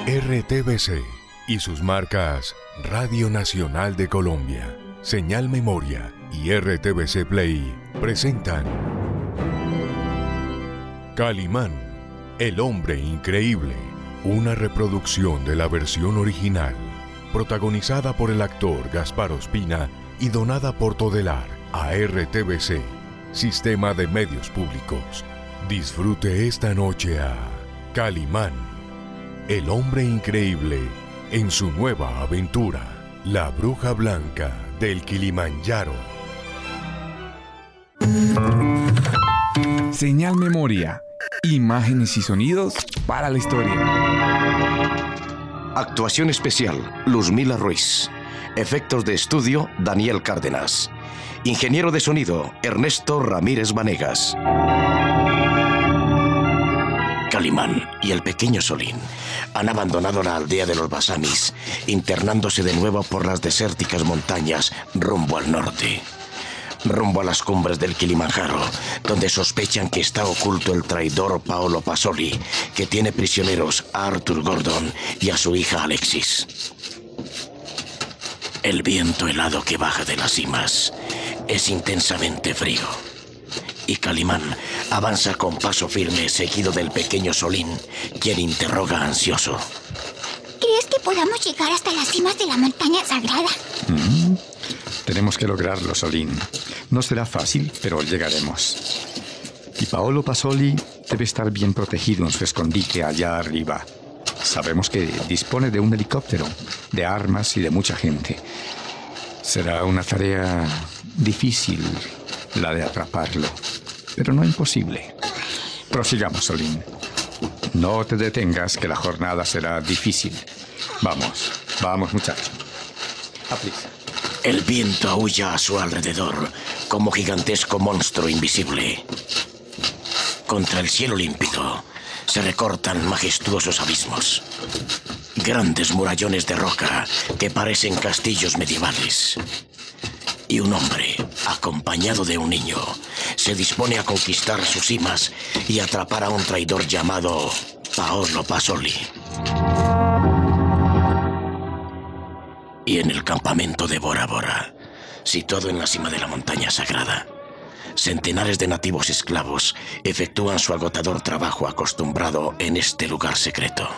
RTBC y sus marcas Radio Nacional de Colombia, Señal Memoria y RTBC Play presentan Calimán, el hombre increíble, una reproducción de la versión original, protagonizada por el actor Gaspar Ospina y donada por Todelar a RTBC, Sistema de Medios Públicos. Disfrute esta noche a Calimán, el hombre increíble, en su nueva aventura, La Bruja Blanca del Kilimanjaro. Señal Memoria, imágenes y sonidos para la historia. Actuación especial, Luzmila Ruiz. Efectos de estudio, Daniel Cárdenas. Ingeniero de sonido, Ernesto Ramírez Vanegas. Calimán y el pequeño Solín han abandonado la aldea de los Basamis, internándose de nuevo por las desérticas montañas rumbo al norte. Rumbo a las cumbres del Kilimanjaro, donde sospechan que está oculto el traidor Paolo Pasoli, que tiene prisioneros a Arthur Gordon y a su hija Alexis. El viento helado que baja de las cimas es intensamente frío, y Calimán avanza con paso firme, seguido del pequeño Solín, quien interroga ansioso. ¿Crees que podamos llegar hasta las cimas de la montaña sagrada? Tenemos que lograrlo, Solín. No será fácil, pero llegaremos. Y Paolo Pasoli debe estar bien protegido en su escondite allá arriba. Sabemos que dispone de un helicóptero, de armas y de mucha gente. Será una tarea difícil la de atraparlo, pero no imposible. Prosigamos, Solín. No te detengas, que la jornada será difícil. Vamos, muchacho. Aprisa. El viento aúlla a su alrededor como gigantesco monstruo invisible. Contra el cielo límpido se recortan majestuosos abismos. Grandes murallones de roca que parecen castillos medievales. Y un hombre, acompañado de un niño, se dispone a conquistar sus cimas y atrapar a un traidor llamado Paolo Pasoli. Y en el campamento de Bora Bora, situado en la cima de la montaña sagrada, centenares de nativos esclavos efectúan su agotador trabajo acostumbrado en este lugar secreto.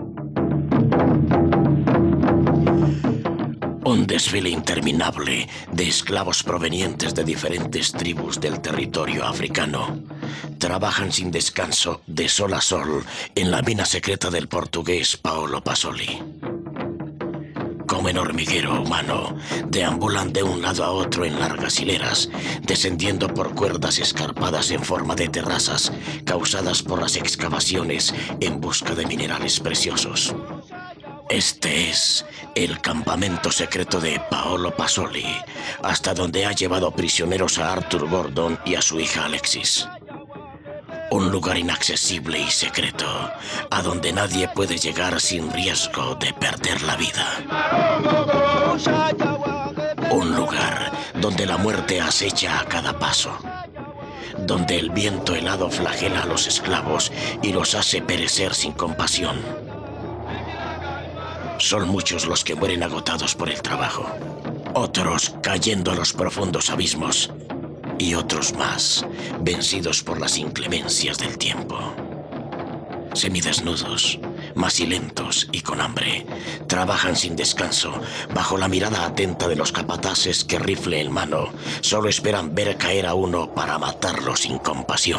Un desfile interminable de esclavos provenientes de diferentes tribus del territorio africano trabajan sin descanso de sol a sol en la mina secreta del portugués Paolo Pasoli. Comen hormiguero humano, deambulan de un lado a otro en largas hileras, descendiendo por cuerdas escarpadas en forma de terrazas causadas por las excavaciones en busca de minerales preciosos. Este es el campamento secreto de Paolo Pasoli, hasta donde ha llevado prisioneros a Arthur Gordon y a su hija Alexis. Un lugar inaccesible y secreto, a donde nadie puede llegar sin riesgo de perder la vida. Un lugar donde la muerte acecha a cada paso, donde el viento helado flagela a los esclavos y los hace perecer sin compasión. Son muchos los que mueren agotados por el trabajo, otros cayendo a los profundos abismos, y otros más, vencidos por las inclemencias del tiempo. Semidesnudos, macilentos y con hambre, trabajan sin descanso, bajo la mirada atenta de los capataces que, rifle en mano, solo esperan ver caer a uno para matarlo sin compasión.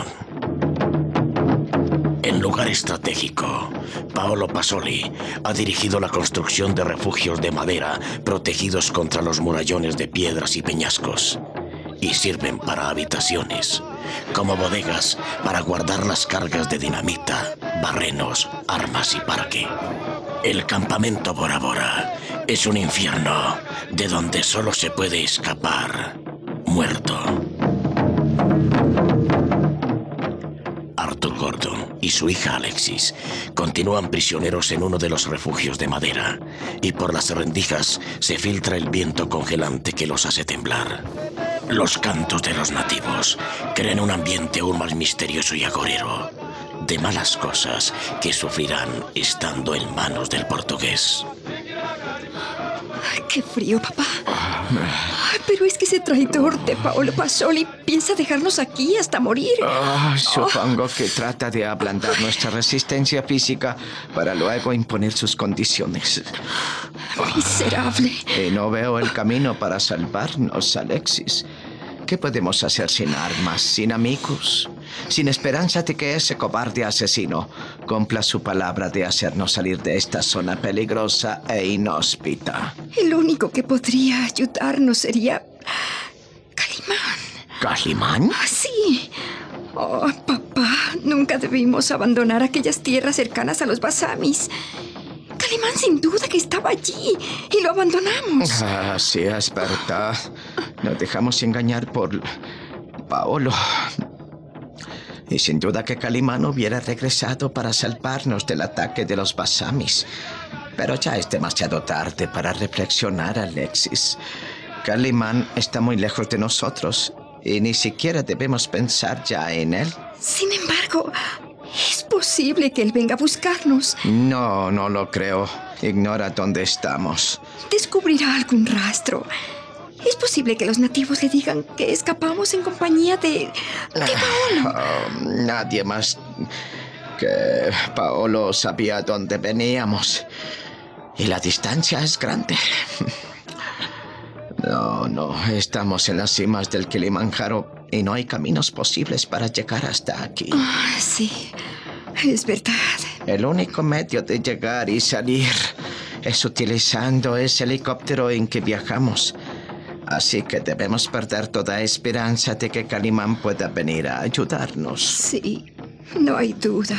En lugar estratégico, Paolo Pasoli ha dirigido la construcción de refugios de madera protegidos contra los murallones de piedras y peñascos, y sirven para habitaciones, como bodegas para guardar las cargas de dinamita, barrenos, armas y parque. El campamento Bora Bora es un infierno de donde solo se puede escapar muerto. Arthur Gordon y su hija Alexis continúan prisioneros en uno de los refugios de madera, y por las rendijas se filtra el viento congelante que los hace temblar. Los cantos de los nativos crean un ambiente aún más misterioso y agorero, de malas cosas que sufrirán estando en manos del portugués. Ay, qué frío, papá. Ay, pero es que ese traidor de Paolo Pasoli piensa dejarnos aquí hasta morir. Supongo que trata de ablandar nuestra resistencia física para luego imponer sus condiciones. Miserable. Y no veo el camino para salvarnos, Alexis. ¿Qué podemos hacer sin armas, sin amigos, sin esperanza de que ese cobarde asesino cumpla su palabra de hacernos salir de esta zona peligrosa e inhóspita? El único que podría ayudarnos sería Calimán. ¿Calimán? Sí. Oh, papá, nunca debimos abandonar aquellas tierras cercanas a los Basamis. Calimán sin duda que estaba allí y lo abandonamos. Sí, es verdad. Nos dejamos engañar por Paolo. Y sin duda que Calimán hubiera regresado para salvarnos del ataque de los Basamis. Pero ya es demasiado tarde para reflexionar, Alexis. Calimán está muy lejos de nosotros y ni siquiera debemos pensar ya en él. Sin embargo, es posible que él venga a buscarnos. No lo creo. Ignora dónde estamos. Descubrirá algún rastro. Es posible que los nativos le digan que escapamos en compañía de Paolo. Nadie más que Paolo sabía dónde veníamos. Y la distancia es grande. No, estamos en las cimas del Kilimanjaro y no hay caminos posibles para llegar hasta aquí. Sí, es verdad. El único medio de llegar y salir es utilizando ese helicóptero en que viajamos. Así que debemos perder toda esperanza de que Calimán pueda venir a ayudarnos. Sí, no hay duda.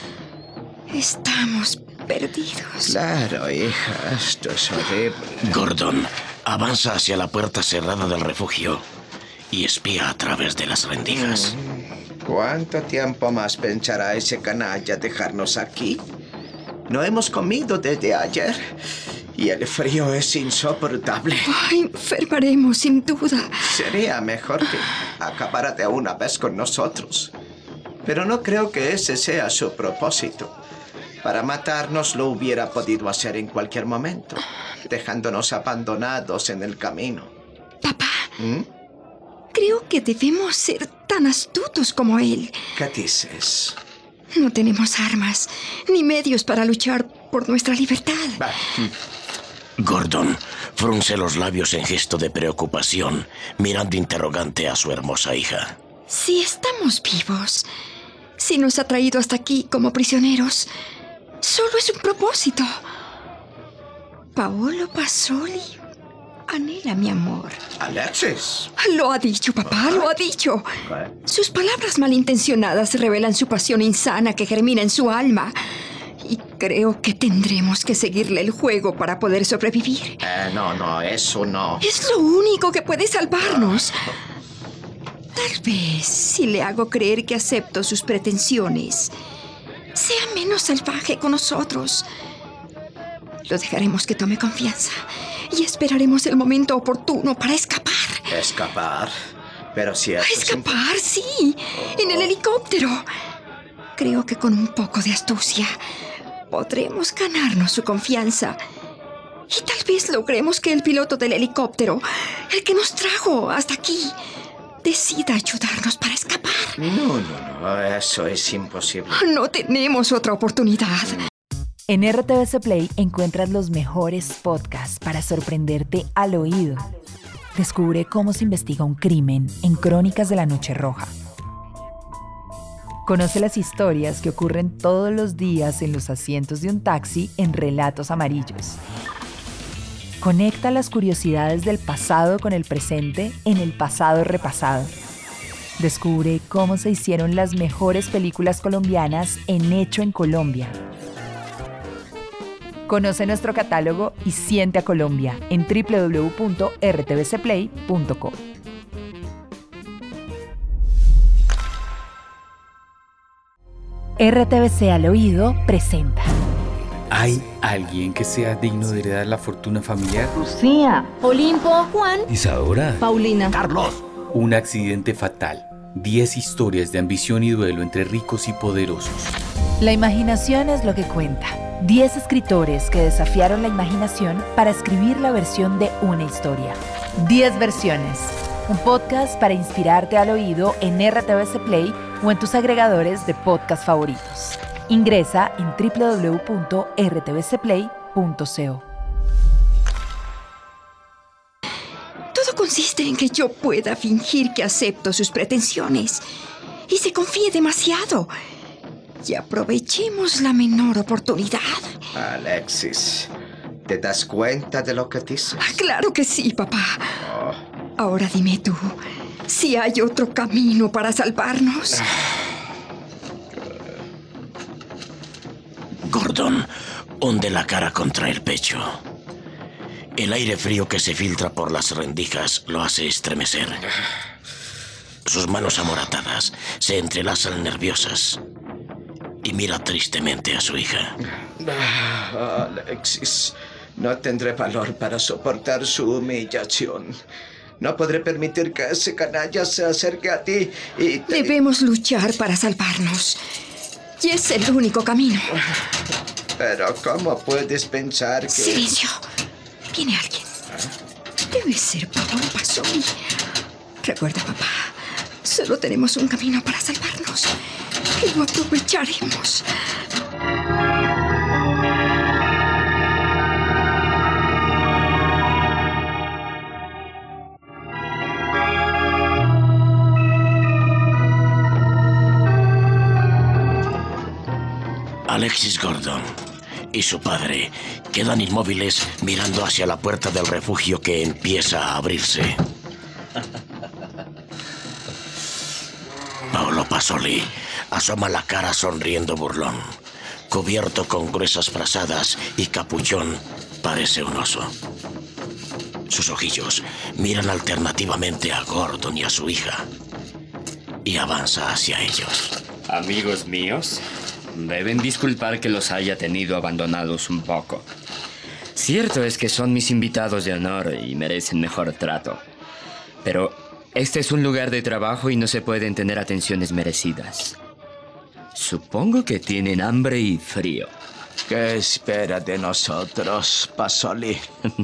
Estamos perdidos. Claro, hija, esto es horrible. Gordon avanza hacia la puerta cerrada del refugio y espía a través de las rendijas. ¿Cuánto tiempo más pensará ese canalla dejarnos aquí? No hemos comido desde ayer y el frío es insoportable. Enfermaremos, sin duda. Sería mejor que acabara de una vez con nosotros. Pero no creo que ese sea su propósito. Para matarnos lo hubiera podido hacer en cualquier momento, dejándonos abandonados en el camino. Papá, creo que debemos ser tan astutos como él. ¿Qué dices? No tenemos armas ni medios para luchar por nuestra libertad. Gordon frunce los labios en gesto de preocupación, mirando interrogante a su hermosa hija. Si estamos vivos, si nos ha traído hasta aquí como prisioneros, solo es un propósito. Paolo Pasoli anhela mi amor. Alexis. Lo ha dicho, papá, lo ha dicho. Sus palabras malintencionadas revelan su pasión insana que germina en su alma. Y creo que tendremos que seguirle el juego para poder sobrevivir. No, eso no. Es lo único que puede salvarnos. Tal vez, si le hago creer que acepto sus pretensiones, sea menos salvaje con nosotros. Lo dejaremos que tome confianza y esperaremos el momento oportuno para escapar. ¿Escapar? Pero si es... ¡Escapar, sí! En el helicóptero. Creo que con un poco de astucia podremos ganarnos su confianza. Y tal vez logremos que el piloto del helicóptero, el que nos trajo hasta aquí, decida ayudarnos para escapar. No, eso es imposible. No tenemos otra oportunidad. En RTVC Play encuentras los mejores podcasts para sorprenderte al oído. Descubre cómo se investiga un crimen en Crónicas de la Noche Roja. Conoce las historias que ocurren todos los días en los asientos de un taxi en Relatos Amarillos. Conecta las curiosidades del pasado con el presente en El Pasado Repasado. Descubre cómo se hicieron las mejores películas colombianas en Hecho en Colombia. Conoce nuestro catálogo y siente a Colombia en www.rtvcplay.co. RTVC al oído presenta. ¿Hay alguien que sea digno de heredar la fortuna familiar? Lucía, Olimpo, Juan, Isadora, Paulina, ¡Carlos! Un accidente fatal. 10 historias de ambición y duelo entre ricos y poderosos. La imaginación es lo que cuenta. 10 escritores que desafiaron la imaginación para escribir la versión de una historia. 10 versiones. Un podcast para inspirarte al oído en RTVC Play o en tus agregadores de podcast favoritos. Ingresa en www.rtvcplay.co. Todo consiste en que yo pueda fingir que acepto sus pretensiones y se confíe demasiado. Y aprovechemos la menor oportunidad. Alexis, ¿te das cuenta de lo que dices? Claro que sí, papá. Oh. Ahora dime tú, si hay otro camino para salvarnos. Gordon hunde la cara contra el pecho. El aire frío que se filtra por las rendijas lo hace estremecer. Sus manos amoratadas se entrelazan nerviosas y mira tristemente a su hija. Alexis, no tendré valor para soportar su humillación. No podré permitir que ese canalla se acerque a ti y... Debemos luchar para salvarnos. Y es el único camino. Pero ¿cómo puedes pensar que...? Silencio. Viene alguien. Debe ser Paolo Pasoli. Recuerda, papá, solo tenemos un camino para salvarnos. Y lo aprovecharemos. Alexis Gordon y su padre quedan inmóviles mirando hacia la puerta del refugio que empieza a abrirse. Paolo Pasoli asoma la cara sonriendo burlón. Cubierto con gruesas frazadas y capuchón, parece un oso. Sus ojillos miran alternativamente a Gordon y a su hija y avanza hacia ellos. Amigos míos, deben disculpar que los haya tenido abandonados un poco. Cierto es que son mis invitados de honor y merecen mejor trato. Pero este es un lugar de trabajo y no se pueden tener atenciones merecidas. Supongo que tienen hambre y frío. ¿Qué espera de nosotros, Pasoli?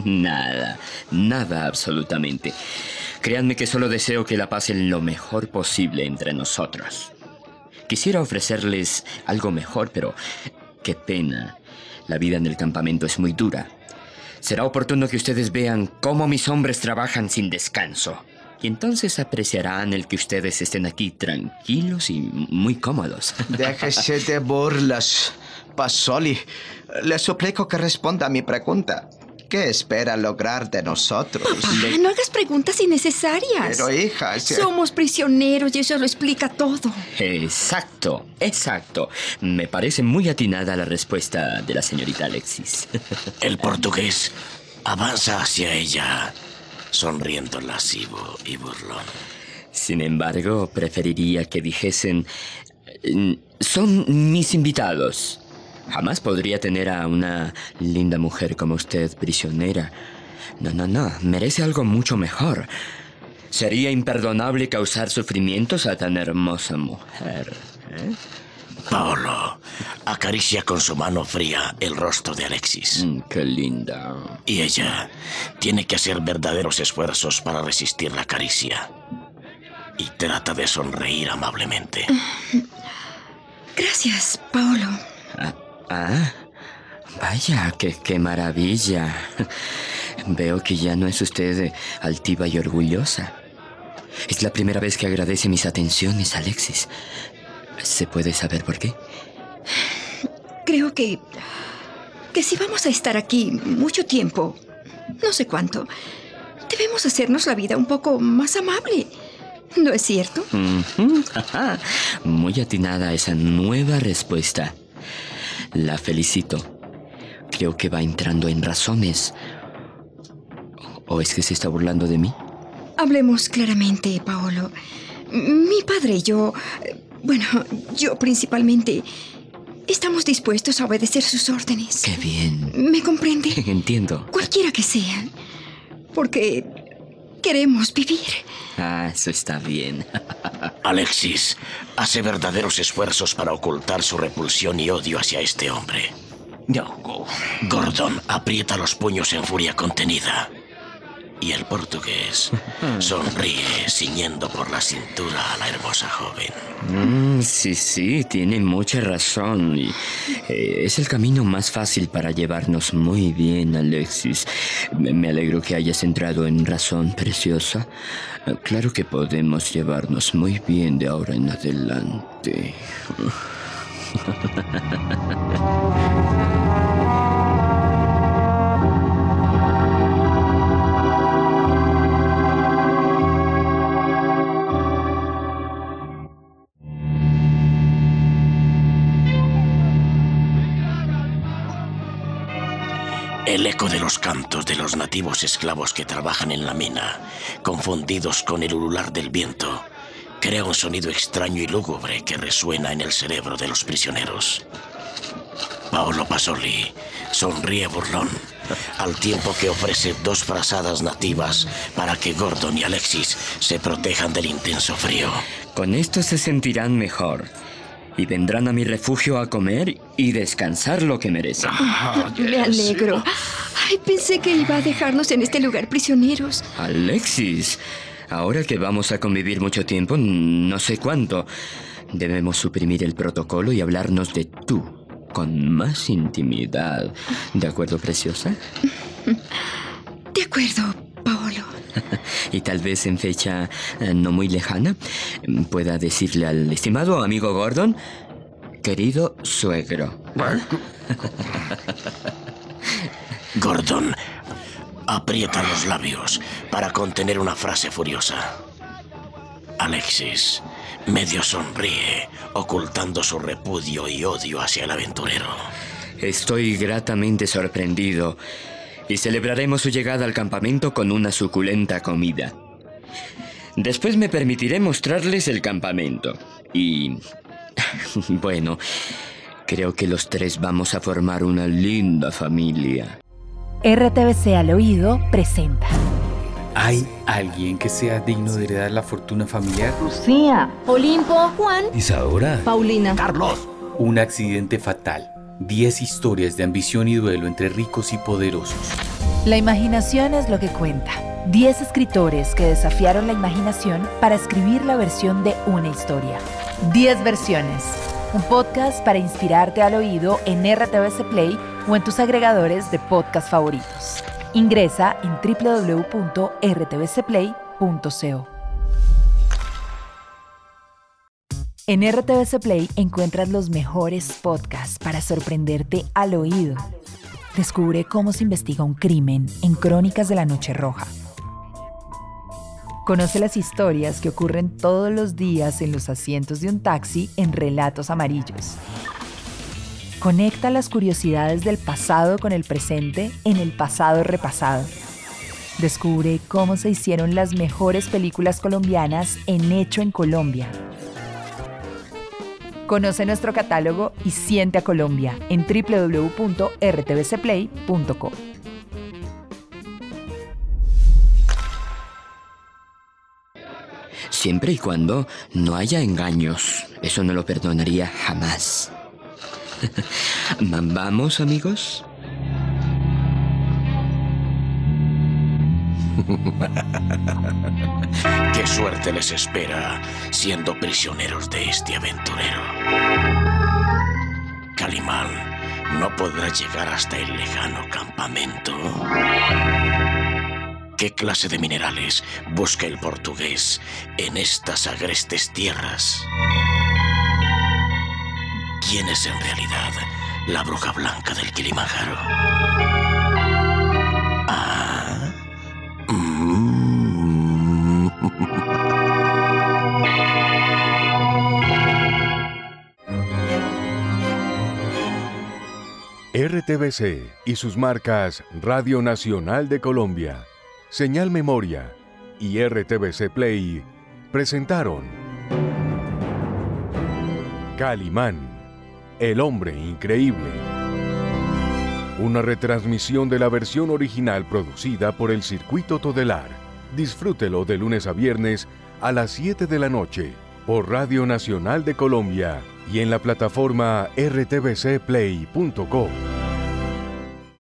Nada absolutamente. Créanme que solo deseo que la pasen lo mejor posible entre nosotros. Quisiera ofrecerles algo mejor, pero qué pena. La vida en el campamento es muy dura. Será oportuno que ustedes vean cómo mis hombres trabajan sin descanso. Y entonces apreciarán el que ustedes estén aquí tranquilos y muy cómodos. Déjese de burlas, Pasoli. Le suplico que responda a mi pregunta. ¿Qué espera lograr de nosotros? Papá, no hagas preguntas innecesarias. Pero, hija... Somos prisioneros y eso lo explica todo. Exacto. Me parece muy atinada la respuesta de la señorita Alexis. El portugués avanza hacia ella, sonriendo lascivo y burlón. Sin embargo, preferiría que dijesen... son mis invitados. Jamás podría tener a una linda mujer como usted prisionera. No. Merece algo mucho mejor. Sería imperdonable causar sufrimientos a tan hermosa mujer. Paolo acaricia con su mano fría el rostro de Alexis. Qué linda. Y ella tiene que hacer verdaderos esfuerzos para resistir la caricia. Y trata de sonreír amablemente. Gracias, Paolo. Vaya, qué maravilla. Veo que ya no es usted altiva y orgullosa. Es la primera vez que agradece mis atenciones, Alexis. ¿Se puede saber por qué? Creo que si vamos a estar aquí mucho tiempo, no sé cuánto, debemos hacernos la vida un poco más amable. ¿No es cierto? Muy atinada esa nueva respuesta. La felicito. Creo que va entrando en razones. ¿O es que se está burlando de mí? Hablemos claramente, Paolo. Mi padre y yo... Bueno, yo principalmente... Estamos dispuestos a obedecer sus órdenes. ¡Qué bien! ¿Me comprende? Entiendo. Cualquiera que sean. Porque Queremos vivir. Eso está bien. Alexis hace verdaderos esfuerzos para ocultar su repulsión y odio hacia este hombre. Gordon aprieta los puños en furia contenida. Y el portugués sonríe, ciñendo por la cintura a la hermosa joven. Sí, tiene mucha razón. Y, es el camino más fácil para llevarnos muy bien, Alexis. Me alegro que hayas entrado en razón, preciosa. Claro que podemos llevarnos muy bien de ahora en adelante. El eco de los cantos de los nativos esclavos que trabajan en la mina, confundidos con el ulular del viento, crea un sonido extraño y lúgubre que resuena en el cerebro de los prisioneros. Paolo Pasoli sonríe burlón, al tiempo que ofrece 2 frazadas nativas para que Gordon y Alexis se protejan del intenso frío. Con esto se sentirán mejor. Y vendrán a mi refugio a comer y descansar lo que merecen. Me alegro. Ay, pensé que iba a dejarnos en este lugar prisioneros. Alexis, ahora que vamos a convivir mucho tiempo, no sé cuánto, debemos suprimir el protocolo y hablarnos de tú, con más intimidad. ¿De acuerdo, preciosa? De acuerdo, Paolo. Y tal vez en fecha no muy lejana pueda decirle al estimado amigo Gordon, querido suegro. Gordon aprieta los labios para contener una frase furiosa. Alexis medio sonríe, ocultando su repudio y odio hacia el aventurero. Estoy gratamente sorprendido. Y celebraremos su llegada al campamento con una suculenta comida. Después me permitiré mostrarles el campamento. Y... bueno, creo que los 3 vamos a formar una linda familia. RTBC al oído presenta. ¿Hay alguien que sea digno de heredar la fortuna familiar? Lucía, Olimpo, Juan, Isadora, Paulina, Carlos. Un accidente fatal. 10 historias de ambición y duelo entre ricos y poderosos. La imaginación es lo que cuenta. 10 escritores que desafiaron la imaginación para escribir la versión de una historia. 10 versiones. Un podcast para inspirarte al oído en RTBC Play o en tus agregadores de podcast favoritos. Ingresa en www.rtbcplay.co. En RTBC Play encuentras los mejores podcasts para sorprenderte al oído. Descubre cómo se investiga un crimen en Crónicas de la Noche Roja. Conoce las historias que ocurren todos los días en los asientos de un taxi en Relatos Amarillos. Conecta las curiosidades del pasado con el presente en El Pasado Repasado. Descubre cómo se hicieron las mejores películas colombianas en Hecho en Colombia. Conoce nuestro catálogo y siente a Colombia en www.rtbcplay.co. Siempre y cuando no haya engaños. Eso no lo perdonaría jamás. ¿Vamos, amigos? Qué suerte les espera siendo prisioneros de este aventurero. Calimán no podrá llegar hasta el lejano campamento. ¿Qué clase de minerales busca el portugués en estas agrestes tierras? ¿Quién es en realidad la bruja blanca del Kilimanjaro? RTBC y sus marcas Radio Nacional de Colombia, Señal Memoria y RTBC Play presentaron Calimán, el hombre increíble. Una retransmisión de la versión original producida por el Circuito Todelar, Disfrútelo de lunes a viernes a las 7 de la noche por Radio Nacional de Colombia y en la plataforma rtvcplay.co.